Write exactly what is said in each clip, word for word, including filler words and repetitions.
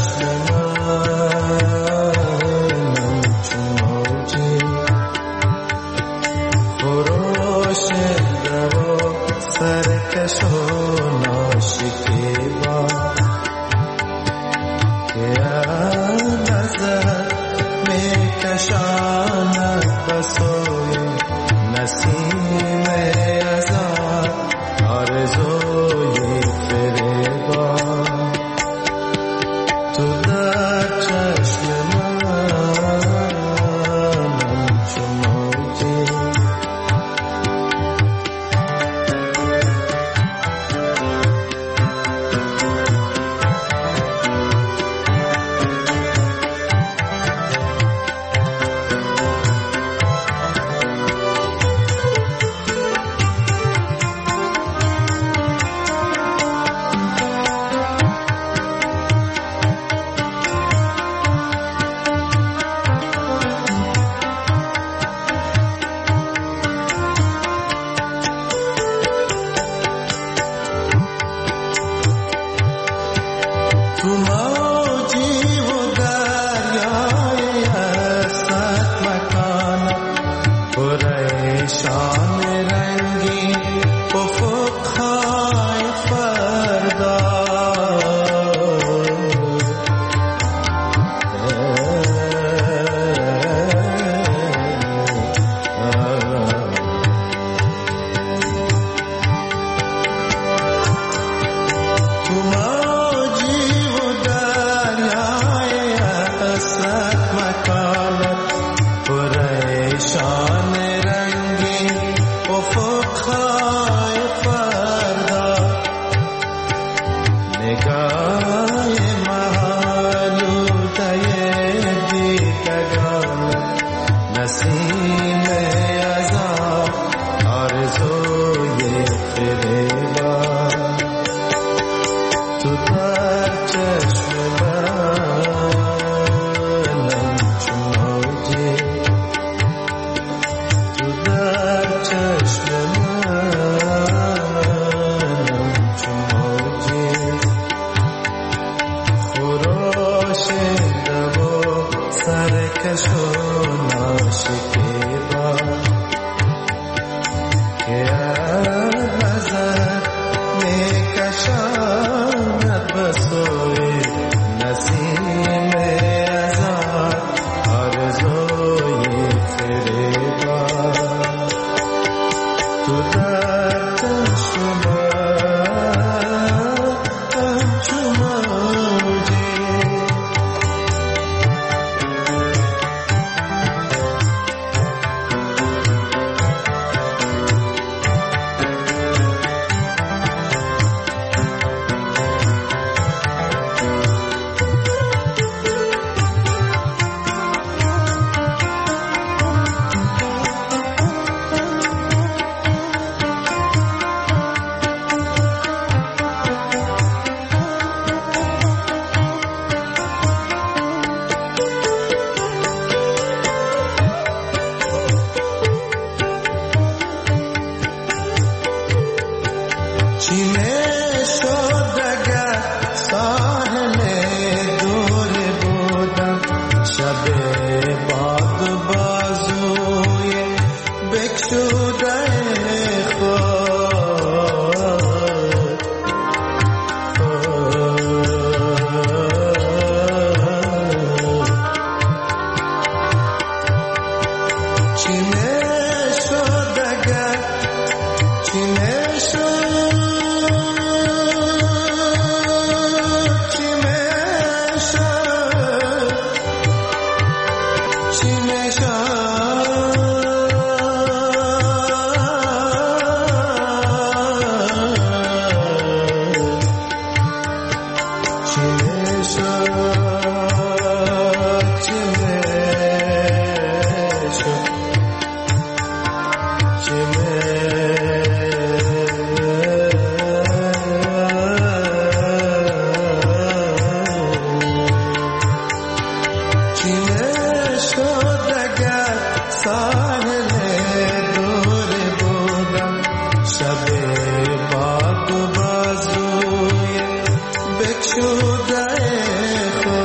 شده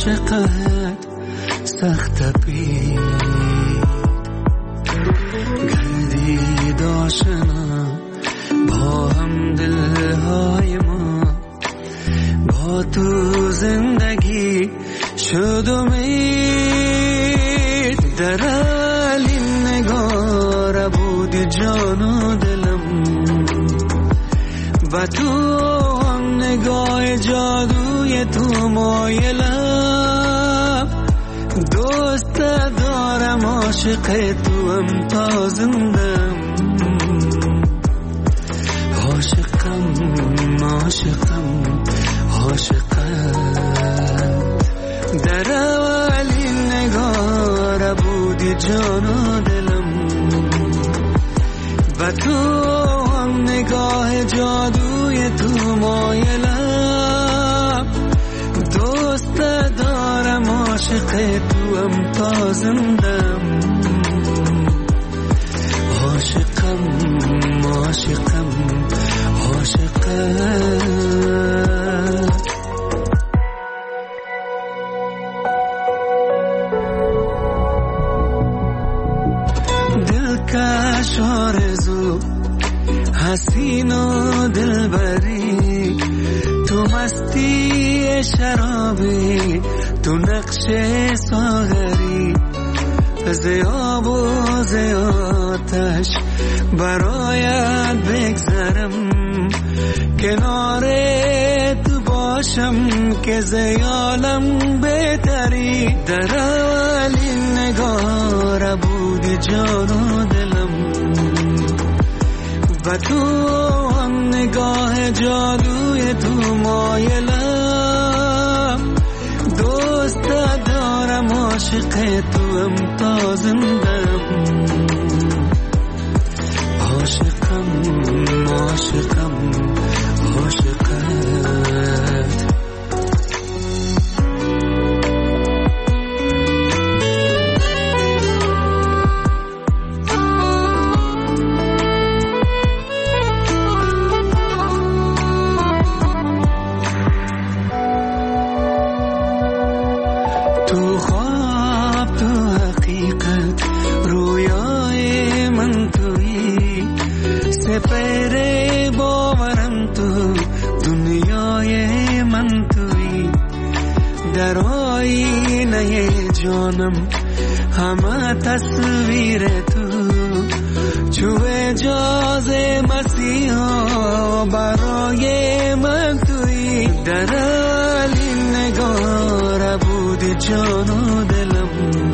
عاشقت سخت بید گردید آشنا با هم دلهای ما با تو زندگی شد امید در علی نگار بودی جان و دلم و تو هم نگاه جادوی تو مایلم دوست دارم عاشق تو هم تا زندم عاشقم عاشقم عاشقم در اولی نگار بودی جان و دلم و تو هم نگاه جادوی تو مایلم دوست دارم عاشق تو هم تا زندم عاشقم عاشقم عاشقم دلکش آرزو حسین و دلبری تو مستی شرابی تو نقش ساغری زیاب و زیاتش برایت بگذرم کنار تو باشم که زیالم بهتری در اولی نگار بودی جان و دلم و تو هم نگاه جادوی تو مایلم دوست دارم عاشق تو هم تا زندم عاشقم عاشقم عاشقت تو خواب تو حقیقت رویای من تویی سپر باورم تو دنیای من تویی در آینه جانم همه تصویر تو چو اجاز مسیحا برای من تویی در علی نگار بودی جان و دلم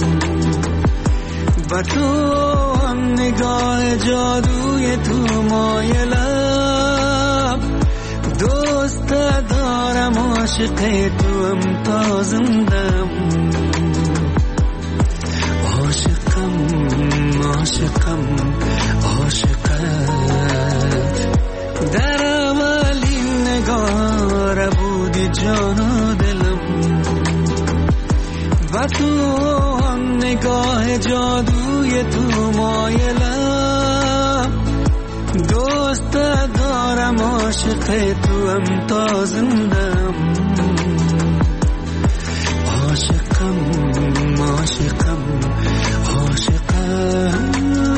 و تو هم نگاه جادوی تو مایلم دوست دارم عاشق تو هم تا زندم عاشقم عاشقم عاشقت در اولی نگار بودی جان و دلم و تو هم نگاه جادوی تو مایلم دوست دارم عاشق تو هم تا زندم عاشقم عاشقم عاشقم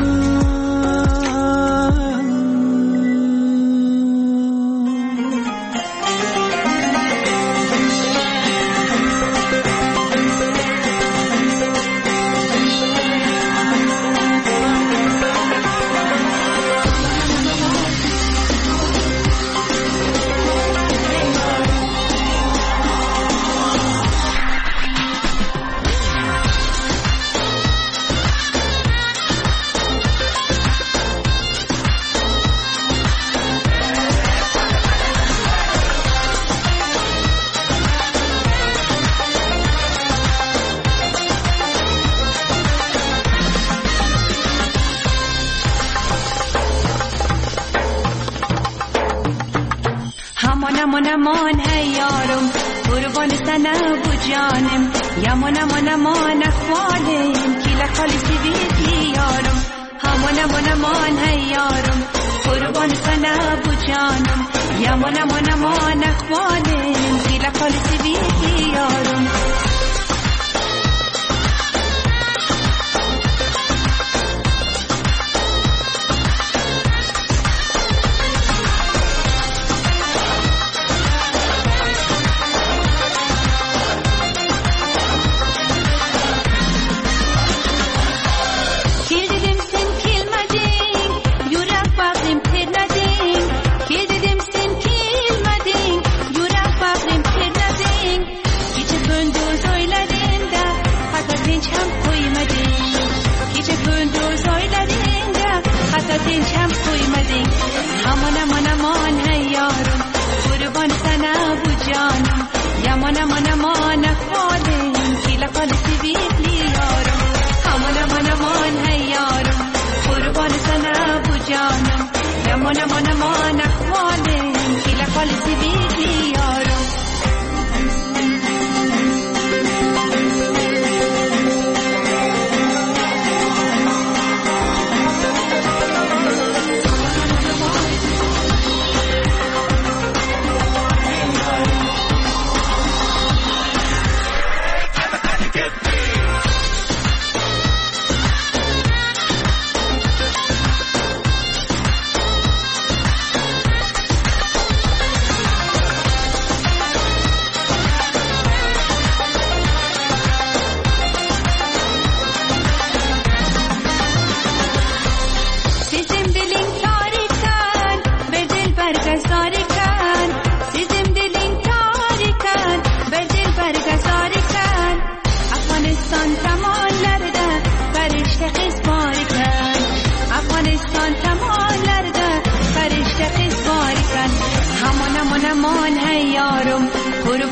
امان امان ای یارم قربان سنه بو جانم یمان امان امان اخوانم کیلا خالی سیدی یارم امان امان امان ای یارم قربان سنه بو جانم یمان امان امان اخوانم کیلا خالی سیدی یارم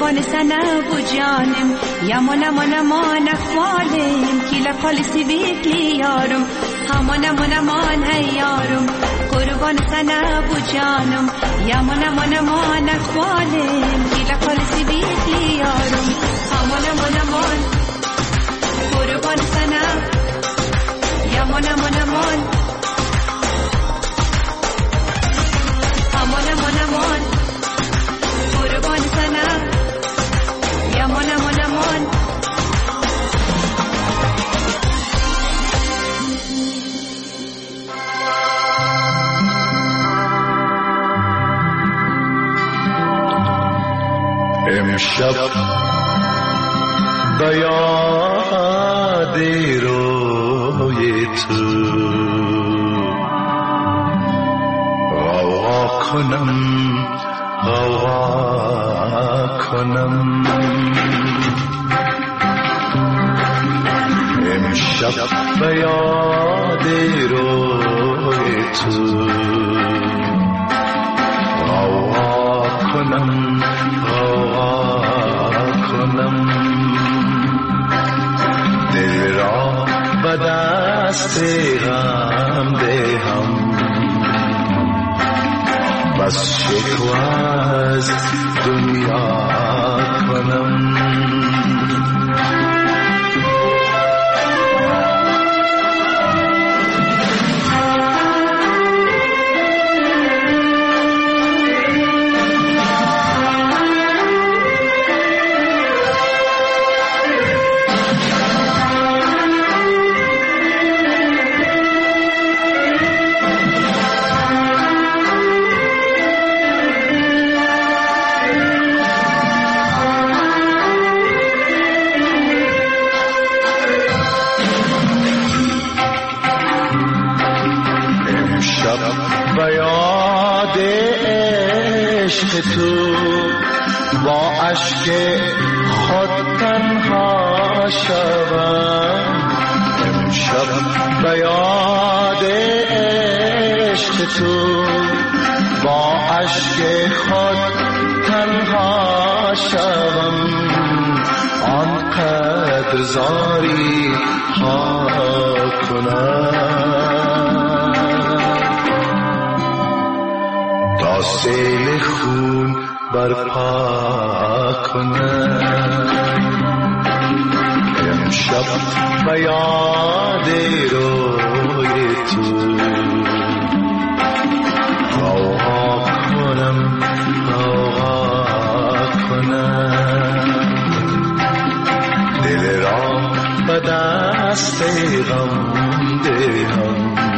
قربان سنبو جانم یمانم آنم آن اخوالم کیلا خالصی بیتی یارم همانم آنم آن هیارم قربان سنبو جانم یمانم آنم آن اخوالم کیلا خالصی بیتی یارم همانم آنم آن قربان سنب یمانم آنم آن همانم آنم آن قربان سنب یمانم آنم آن امشب به یاد روی تو غوغا کنم غوغا کنم امشب به یاد روی تو غوغا کنم غوغا کنم دل را به دست غم دهم بس شکوه از دنیا کنم تو با اشک خود تنها شوم امشب به یاد عشق تو با اشک خود تنها شوم آنقدر زاری ها کنم تا سیل خون برپا کنم امشب به یاد روی تو غوغا کنم غوغا کنم دل را به دست غم دهم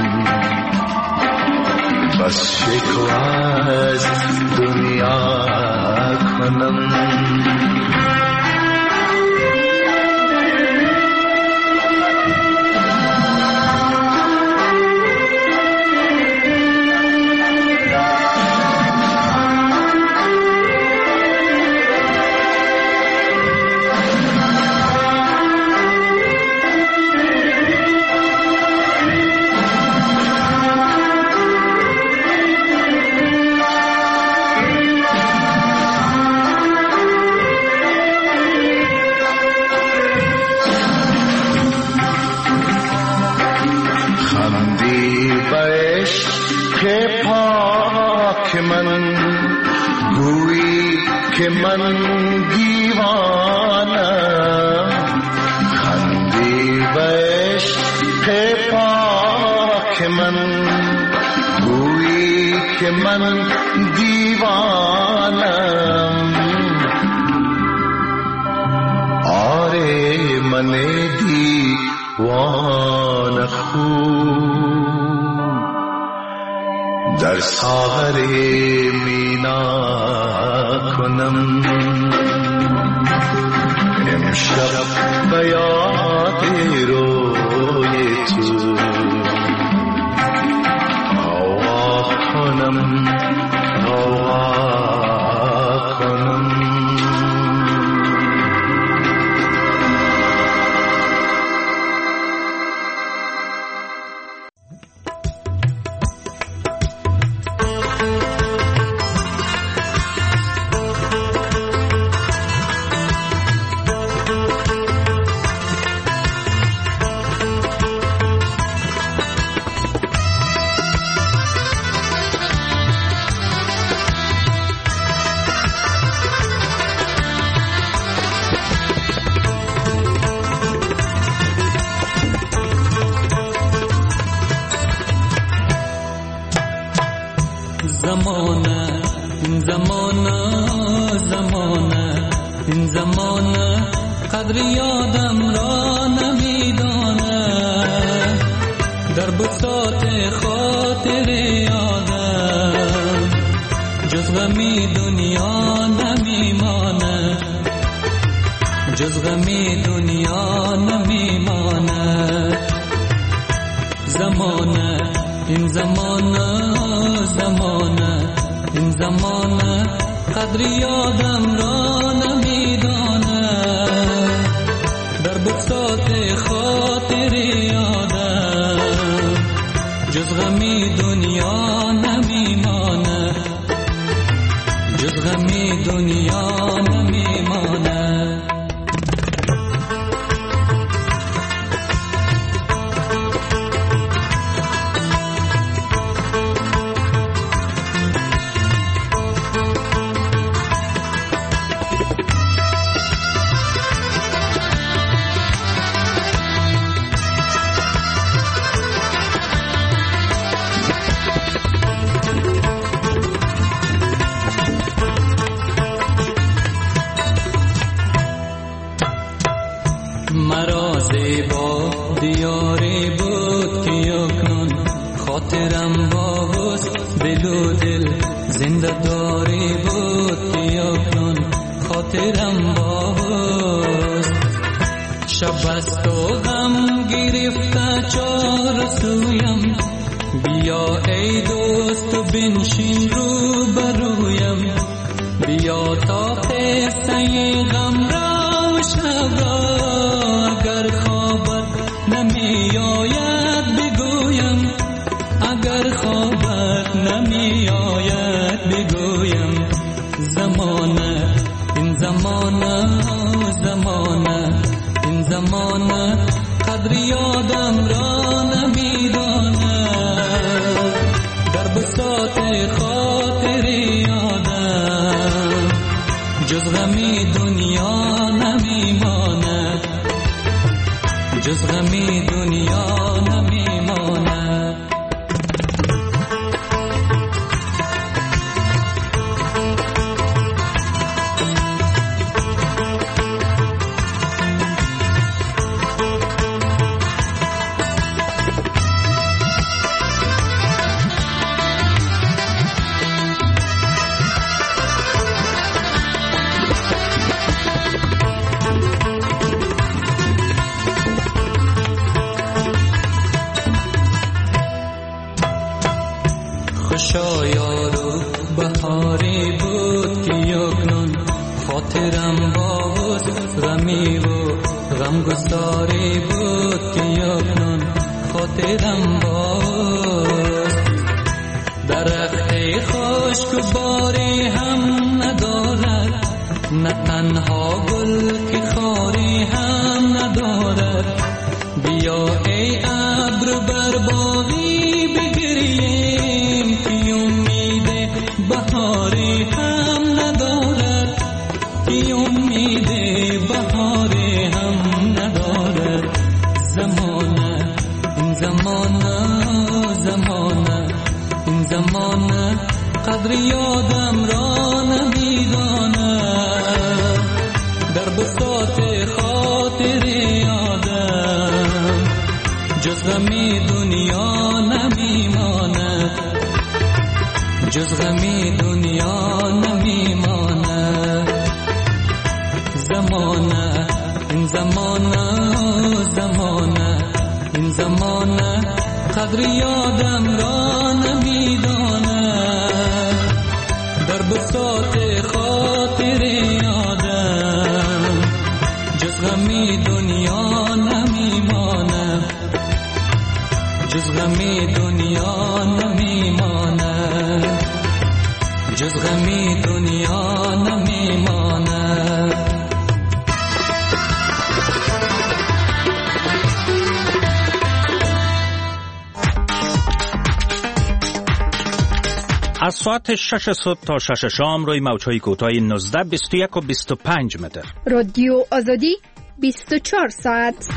بس شکوه از دنیا کنم که من دیوانم خندی به عشق پاک من گویی که من دیوانم آره من دیوان خوب در ساغر مینا کنم امشب به یاد روی تو غوغا کنم غوغا کنم زمانه این زمانه زمانه این زمانه قدر یادم را نمیدانه در بساط خاطر یادم جز غمی دنیا نمیمانه جز غمی دنیا نمیمانه زمانه این زمانه زمانه این زمانه قدر یادم را نمیدانه در بساط خاطر یادم جز غمی دنیا نمیمانه جز غمی دنیا نمیمانه مرا زیبا دیاری بود که یکنون خاطرم با حسن دل و دل زنده داری بود که یکنون خاطرم با حسن شب است و غم گرفته چار سویم بیا ای دوست و بنشین رو برویم بیا تا قصه غم را و شب را اگر خوابت نمی آید بگویم اگر خوابت نمی آید بگویم زمانه این زمانه زمانه این زمانه قدر یادم را نمیدانه در بساط خاطر یادم جز غمی دنیا نمیمانه جز غمی دنیا نمیمانه خوشا یارو بهاری بود که یکنون خاطرم با حسن غمی و غمگساری بود که یکنون خاطرم با حسن درخت خشک و باری هم ندارد نه تنها گل که خاری هم ندارد بیا ای ابر بر باغی بگریم که امید بهاری هم ندارد که امید بهاری هم ندارد زمانه این زمانه زمانه این زمانه قدر یادم را نمیدانه در بساط خاطر یادم جز غمی دنیا نمیمانه جز غمی دنیا نمیمانه زمانه این زمانه زمانه این زمانه قدر یادم را نمیدانه در بساط خاطر یادم جز غمی دنیا نمیمانه جز غمی دنیا نمیمانه جز غمی دنیا نمیمانه از ساعت شش صبح تا شش شام روی موج‌های کوتاه نوزده، بیست و یک و بیست و پنج متر. رادیو آزادی بیست و چهار ساعت.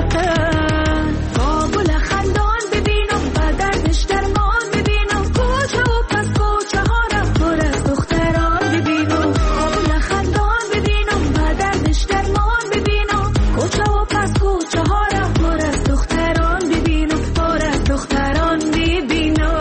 وطن. کابل خندان ببینم و دردش درمان ببینم، کوچه و پس کوچه ها را پر از دختران ببینم. کابل خندان ببینم و دردش درمان ببینم، کوچه و پس کوچه ها را پر از دختران ببینم، پر از دختران ببینم.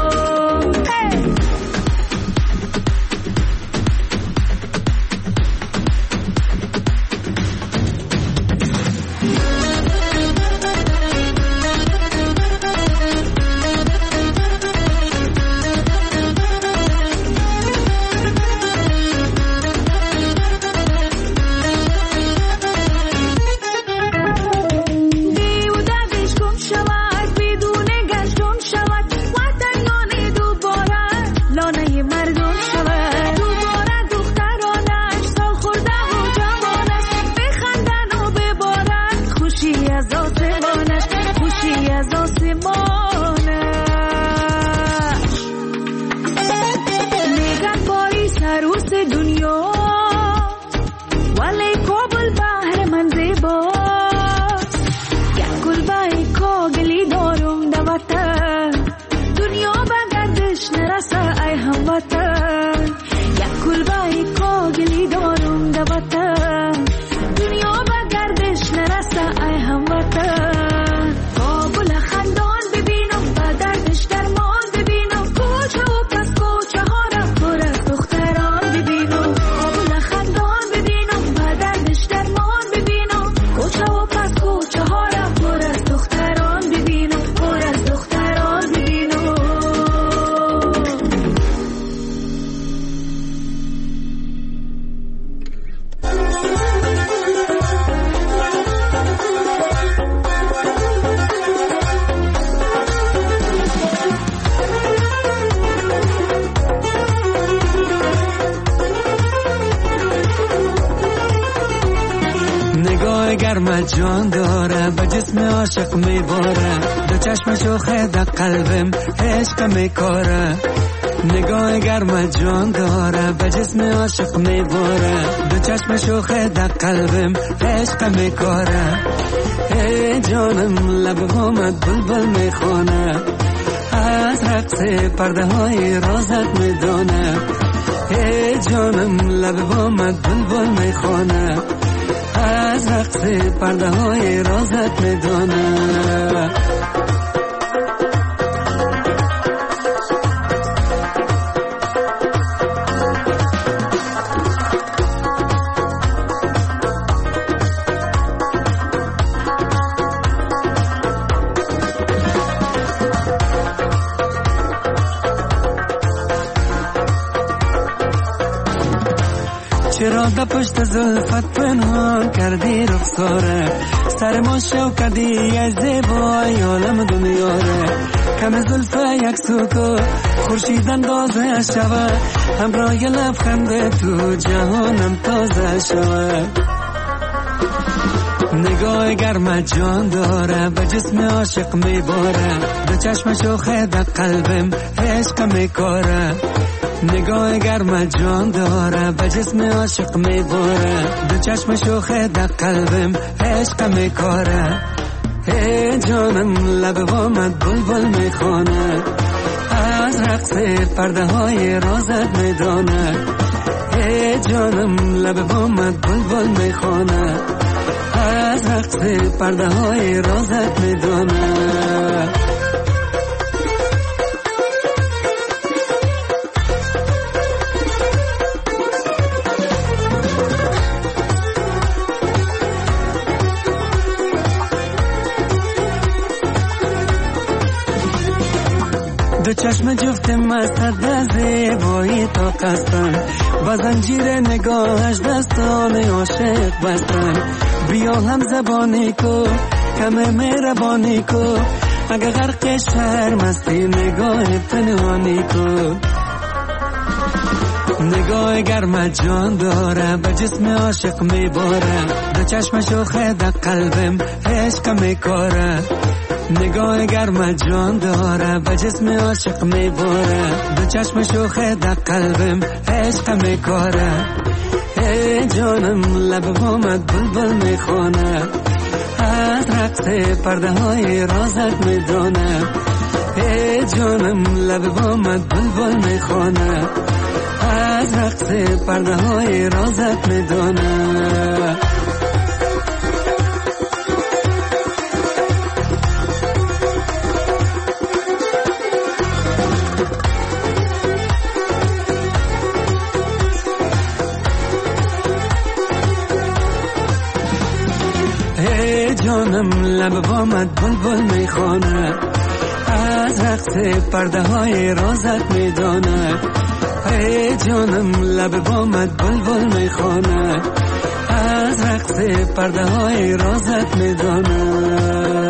جان داره به جسم عاشق میباره، دو چشم شوخه در قلبم عشق میکاره. نگاه گرم جان داره به جسم عاشق میباره، دو چشم شوخه در قلبم عشق میکاره. ای جانم لب همت بلبل میخونه، از رقص پرده های رازت میدونه. ای جانم لب همت بلبل میخونه، از رقص پرده های رازت میدونه. چرا در پشت زلفت پنهان کردی رخساره، سر ما شو کردی از زیبای عالم دنیاره. کم زلفه یک سوکو خورشید اندازه شوه، همراه لبخند تو جهانم تازه شوه. نگاه گرم جان داره به جسم عاشق میباره، دو چشم شوخه در قلبم عشق میکاره. نگاه گرم جان داره به جسم عاشق میباره، دو چشم شوخه در قلبم عشق میکاره. ای جانم لب وامد بلبل میخونه، از رقص پرده های رازت میدونه. ای جانم لب وامد بلبل میخونه، از رقص پرده های رازت میدونه. دو چشم جفت مستد از زیبایی تا قصدن، با زنجیر نگاهش دستان عاشق بستن. بیا هم زبانی کو کم مهربانی کو، اگه غرق شرم هستی نگاه پنهانی کو. نگاه گرم جان داره به جسم عاشق میباره، دو چشم شوخه در قلبم عشق میکاره. نگاه گرم جان داره به جسم عاشق میباره، دو چشم شوخه در قلبم عشق میکاره. ای جانم لب وامد بلبل میخونه، از رقص رقص پرده های رازت میدانم، ای جانم لب بامت بلبل میخوانم، از رقص پرده های رازت میدانم. جانم لب بامت بلبل میخوانه، از رقص پرده های رازت میدانه، ای جانم لب بامت بلبل میخوانه، از رقص پرده های رازت میدانه.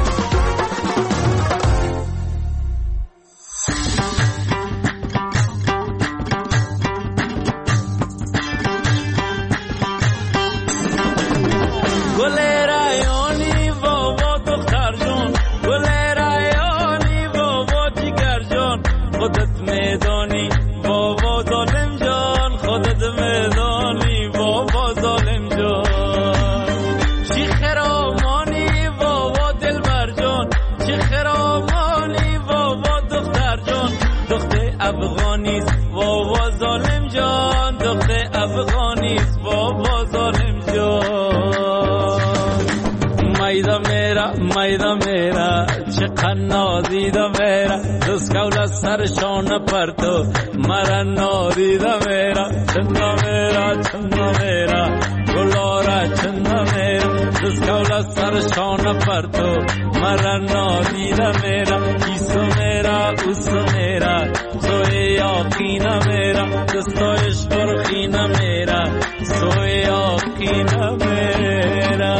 मैदा मेरा चिकन्नौदी दा मेरा दुस्कौला सरशोन पर तो मरा नौदी दा मेरा चंदा मेरा चंदा मेरा गुलोरा चंदा मेरा दुस्कौला सरशोन पर तो मरा नौदी दा मेरा इसो मेरा उसो मेरा सोए यकीना मेरा दोस्तो इश्क़ खीना मेरा सोए यकीना मेरा.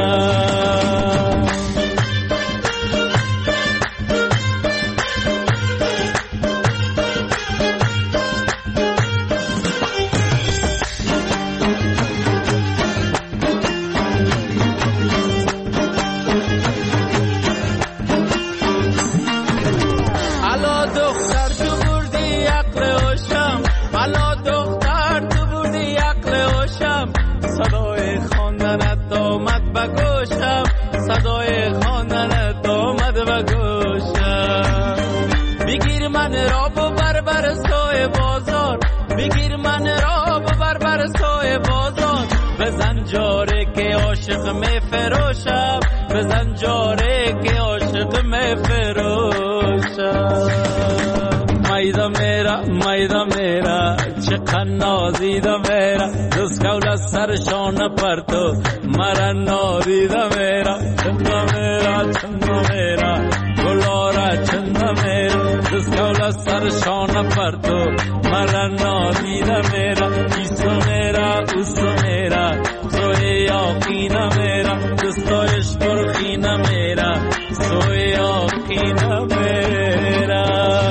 زنجاره که عاشق می فروشم به زنجاره که عاشق می فروشم. میدا میرا میدا میرا چقدر نازیدا میرا دستگول از سرشان پر تو مرا نادیدا میرا چندا میرا چندا میرا گلارا چندا میرا دستگول از سرشان پر تو مرا نادیدا میرا ایسو میرا اوسو میرا सोए यकीना मेरा दोस्तों इश्क़ खीना मेरा सोए यकीना मेरा.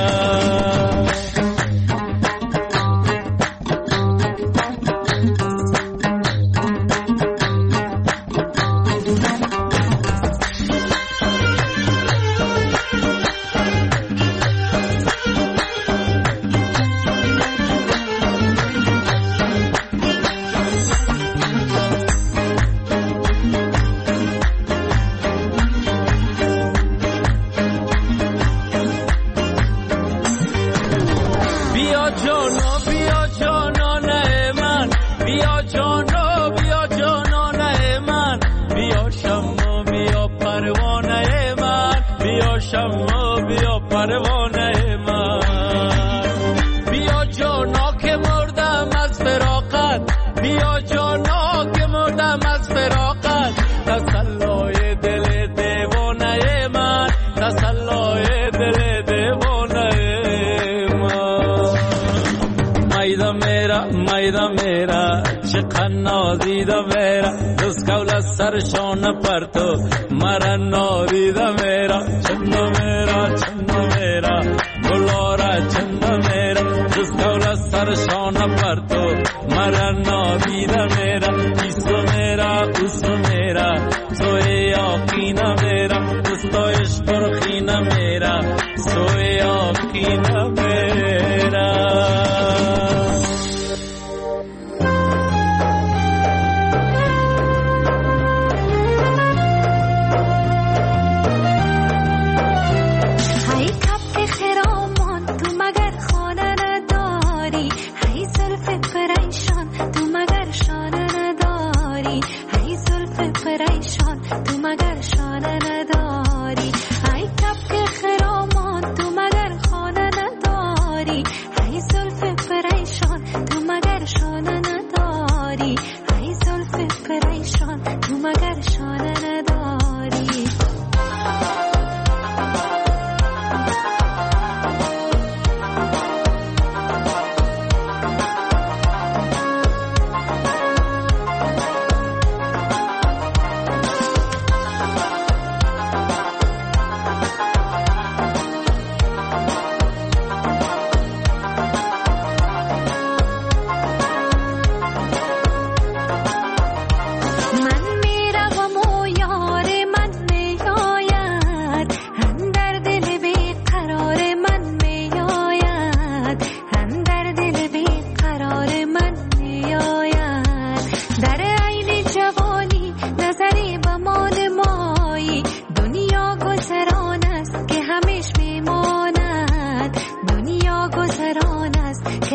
نازیدا میرا دستگول از سرشان پر تو مرا نادیدا میرا چندا میرا چندا میرا گلارا چندا میرا دستگول از سرشان پر تو مرا نادیدا میرا ایسو میرا اوسو میرا سوئے یقینا میرا دوستو عشق خینا میرا سوئے یقینا میرا.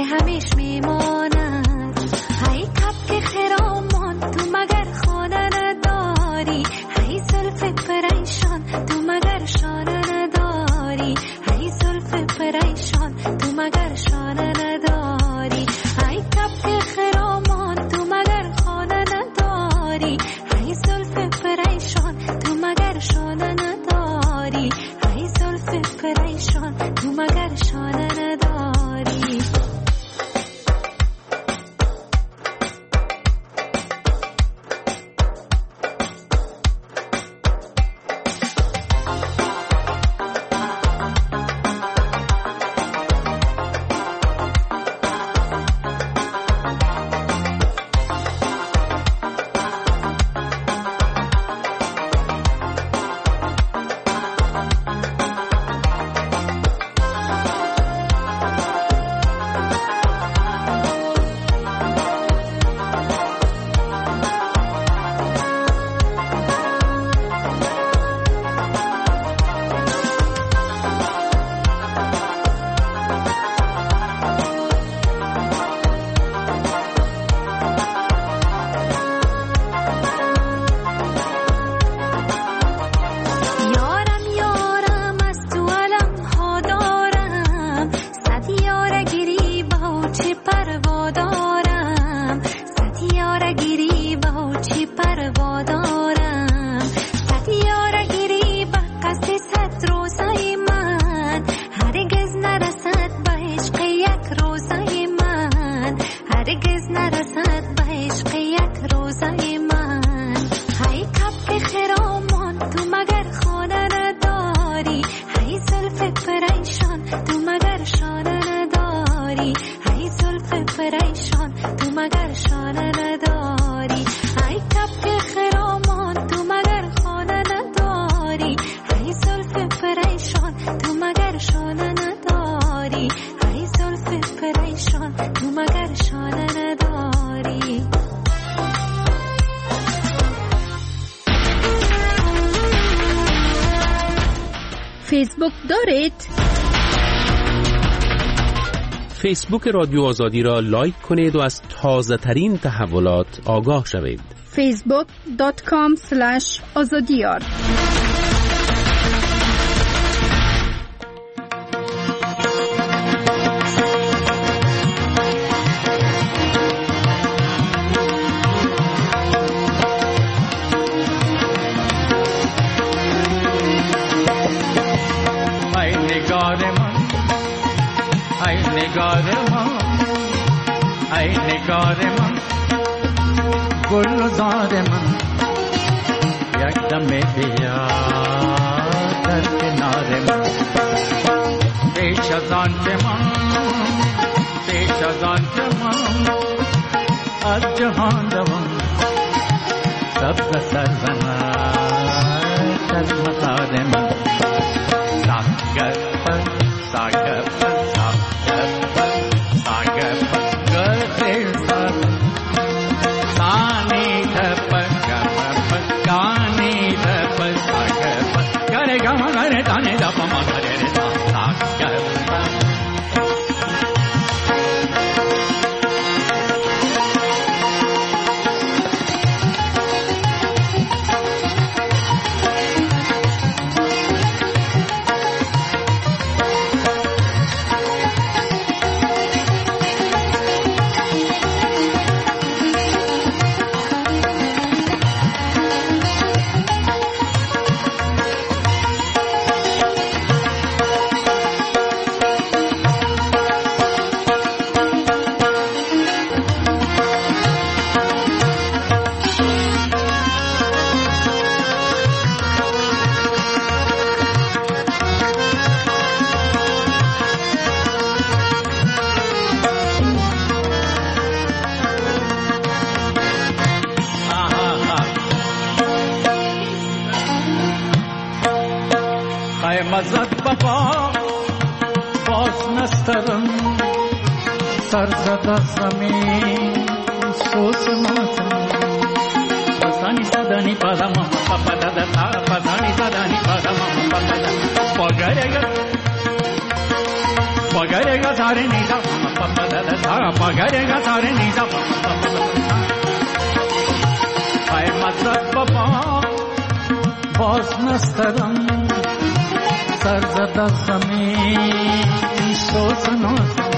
همیش میماند. هی کبک خرامان تو مگر خانه نداری، هی زلف پریشان تو مگر شانه نداری، هی زلف پریشان تو مگر شانه نداری، هی کبک خرامان تو مگر خانه نداری، هی زلف پریشان تو مگر شانه نداری، هی زلف پریشان تو مگر شانه نداری. فیسبوک دارید؟ فیسبوک رادیو آزادی را لایک کنید و از تازه ترین تحولات آگاه شوید. فیسبوک دات کام اسلش آزادیار. ای نگار من گلزار من یک دم بیا در کنار من پیش از آن که من پیش از آن که من از جهان روم سبز سر بنر از مزار من ساگر پر ساگر پر ساگر پر ساگر پر مزد بابا باز نسترم سر زد زمین سوز ماتم پسانی صدانی پدم پپا دادا تا پسانی صدانی پدم پپا دادا پگرگا پگرگا ساری نیدا پپا دادا تا پگره گتاره نیزا ای مدرد بابا باز نسترم سر زد زمین سوزنو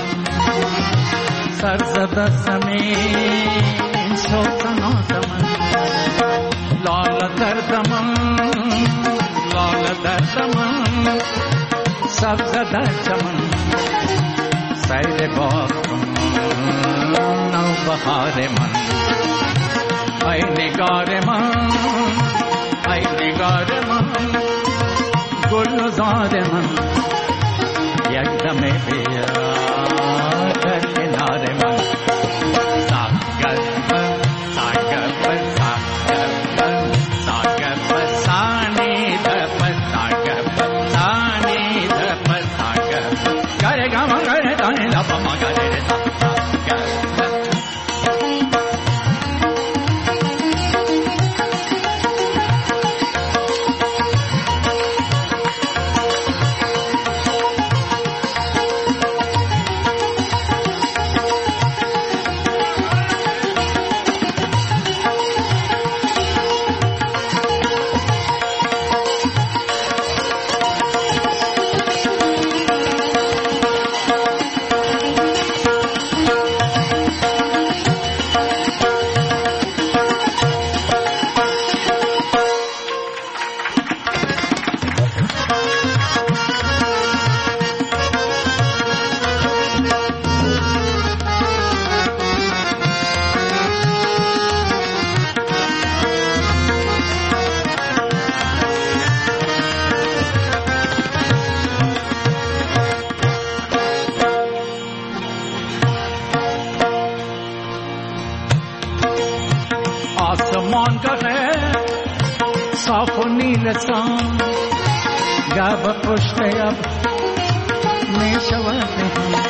سر زد زمین سوزنو زمین لال درد من لال درد من سبز در چمن سیل باغ نو بهار من ای نگار من ای نگار من گلزار من یک دم بیا در کنار من ساگر من ساگر من ساگر من ساگر من سانی دپ ساگر من سانی دپ ساگر گره گم گره دانی دپ ما گره ساگر آسمان کا ہے صاف و نیل سان گاب پشت اب میں شوتے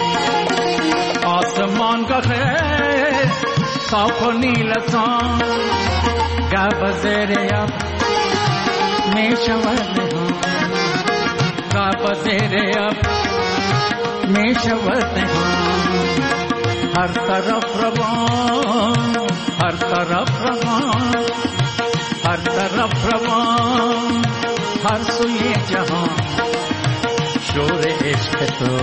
ہیں آسمان کا ہے صاف و نیل سان گاب زیر اب میں شوتے ہیں گاب زیر اب میں شوتے ہیں ہر طرف روان ہر طرف روان ہر طرف روان ہر سوئے جہاں شور عشق تو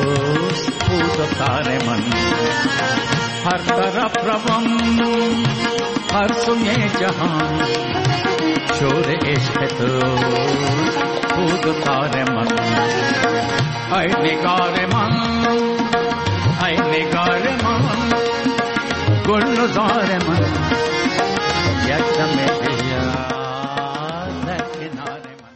خود تارے من ہر طرف روان ہر سوئے جہاں شور عشق تو خود تارے من اے نگار من اے نگار من گلزار من یک دم بیا در کنار من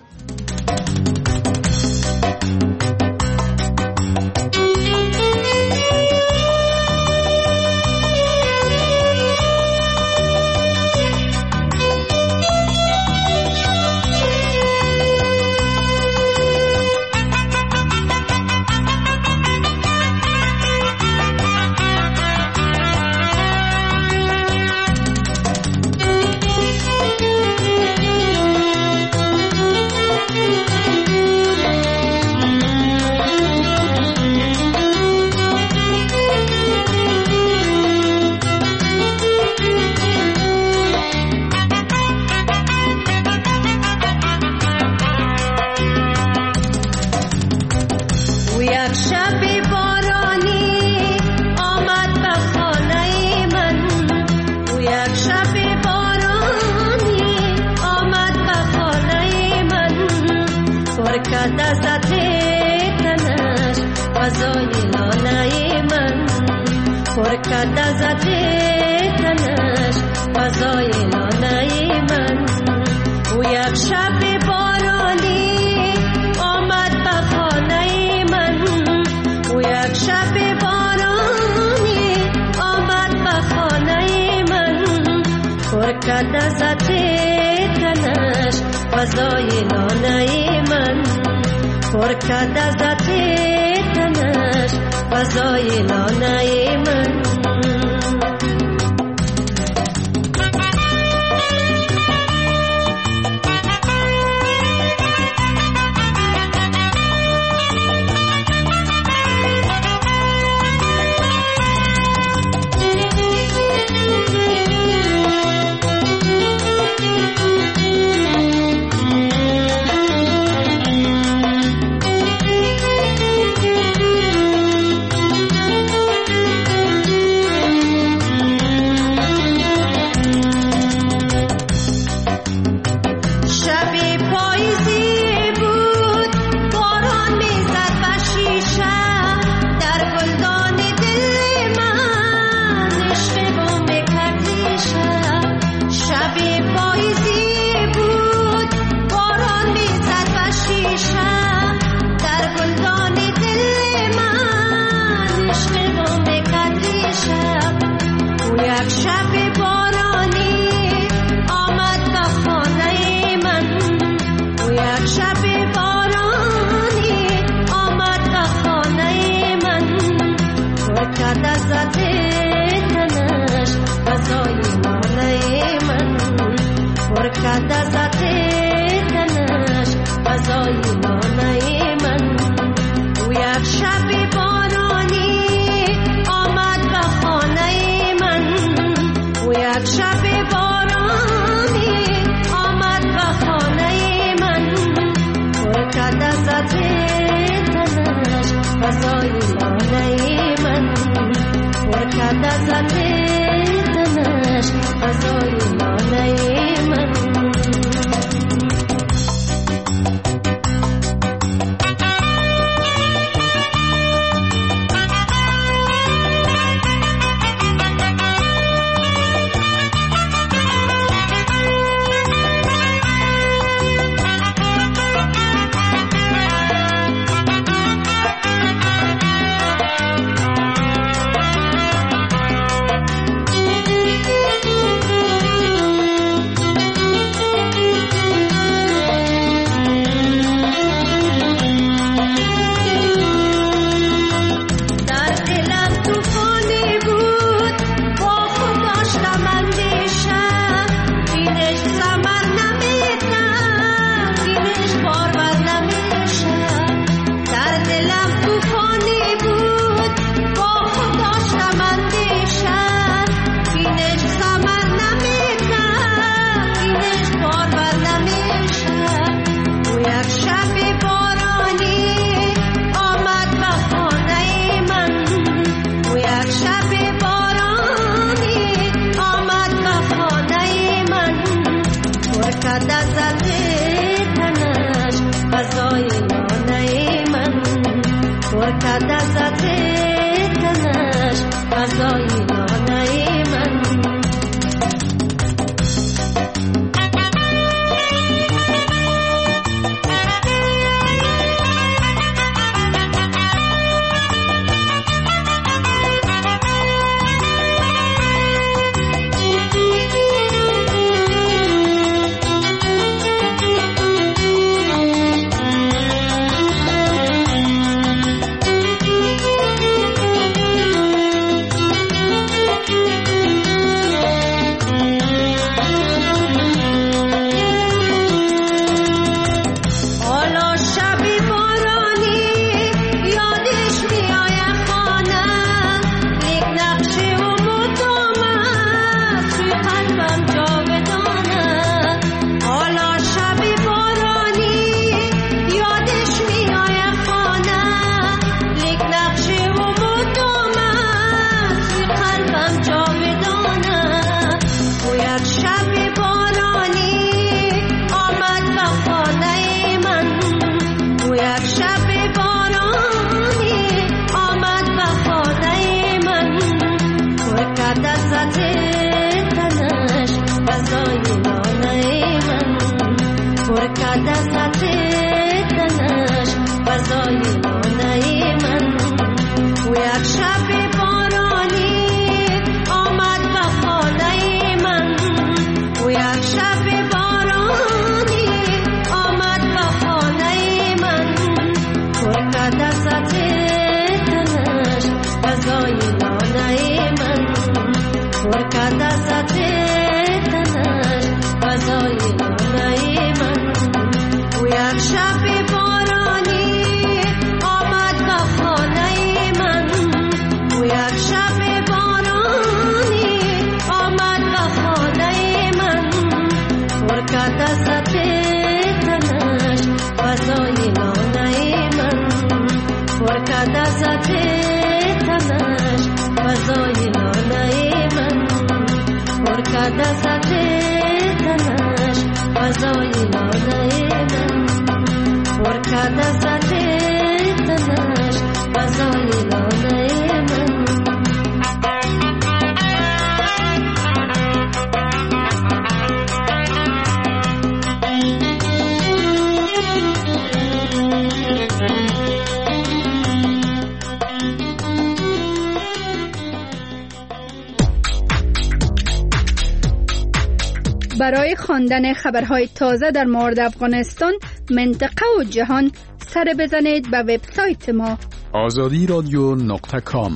غذای نانه من. او یک شب بارانی آمد به خانه من. او یک شب بارانی آمد به خانه من. پر کرد از تنش غذای نانه من. پر کرد از تنش غذای نانه من. برای خواندن خبرهای تازه در مورد افغانستان، منطقه و جهان سر بزنید به وبسایت ما آزادی رادیو نقطه کام.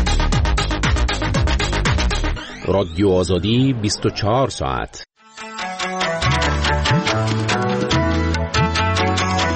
رادیو آزادی بیست و چهار ساعت.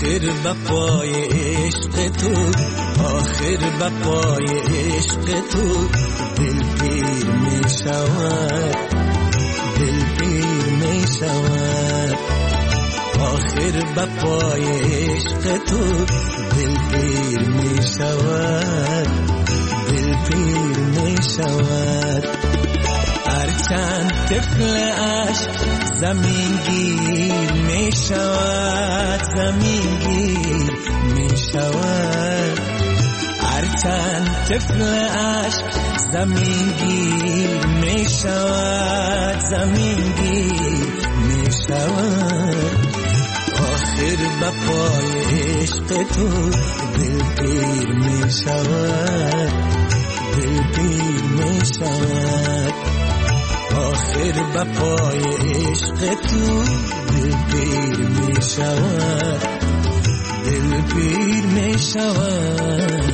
آخر بپای عشق تو، آخر بپای عشق تو دل پیر می شود، دل پیر می شود. آخر بپای عشق تو دل پیر می شود، دل پیر می شود. هرچند طفل عشق زمین گیر می شود، زمین گیر می شود. هرچند طفل عشق زمین گیر می شود، زمین گیر می شود. آخر بپای عشق تو دل پیر می شود، دل پیر می شود. آخر بپای عشق تو دل پیر می شود، دل پیر می شود.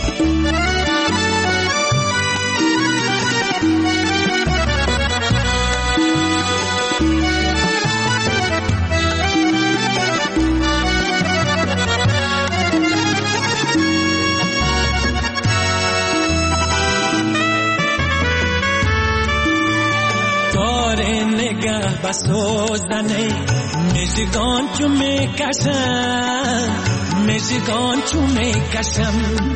بسوزنه مژگان چو میکشم، مژگان چو میکشم.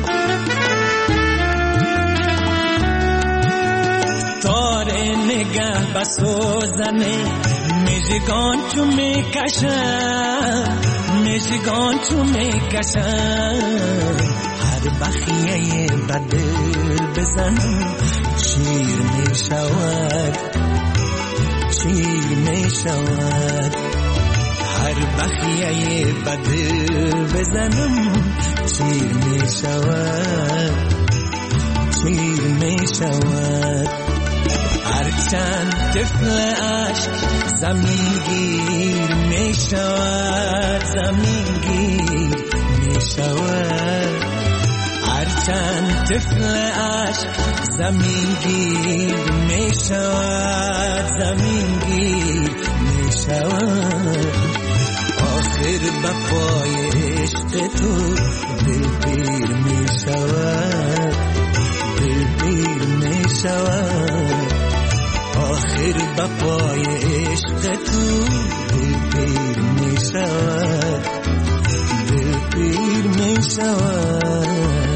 تار نگه بسوزنه مژگان چو میکشم، مژگان چو میکشم. هر بخیه بدل بزنم شیر میشود، شیر می شود. هر بخیه بدل بزنم شیر می شود، شیر می شود. هرچند طفل عشق زمین گیر می شود، زمین گیر می شود. هرچند طفل عشق زمین گیر می شود، زمین گیر می شود. آخر بپای عشق تو دل پیر می شود، دل پیر می شود. آخر بپای عشق تو دل پیر می شود، دل پیر می شود.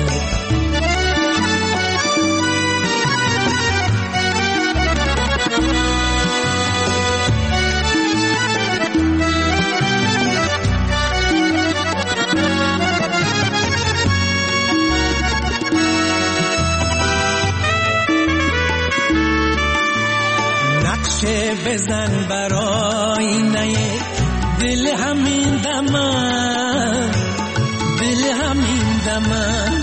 بزن برای نه دل همین دمم، دل همین دمم.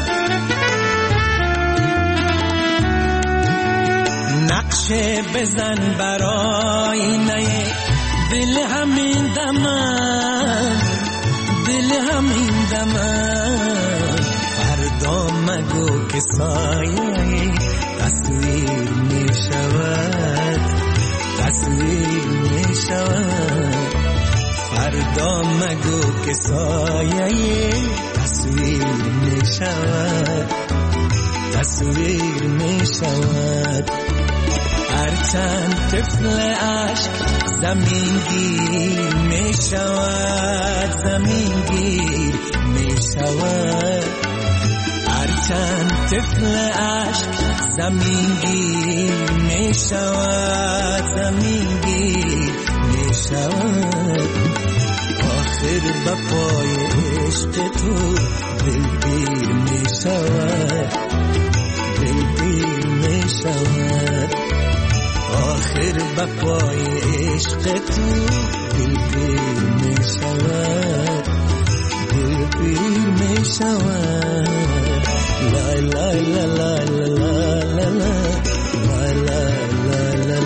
نقشه بزن برای نه دل همین دمم، دل همین دمم. فردا مگو که سایه تصویر می شود، تصویر می شود. فردا مگو که سایه تصویر می شود، تصویر می شود. هرچند طفل عشق زمین گیر می شود، زمین گیر می شود. هرچند طفل عشق زمین گیر می شود، زمین گیر می شود. آخر بپای عشق تو دل پیر می شود، دل پیر می شود. آخر بپای عشق تو دل پیر می شود، دل پیر می شود. La la la la la la la la la la la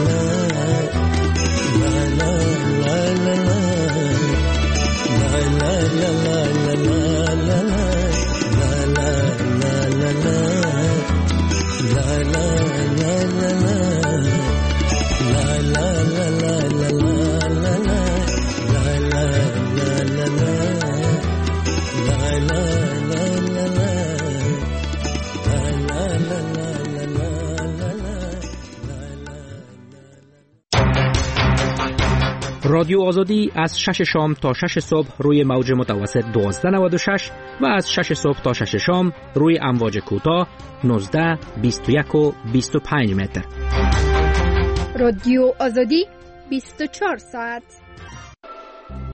la la la la رادیو آزادی از شش شام تا شش صبح روی موج متوسط دوازده نود و شش و از شش صبح تا شش شام روی امواج کوتاه نوزده، بیست و یک و بیست و پنج متر. رادیو آزادی بیست و چهار ساعت.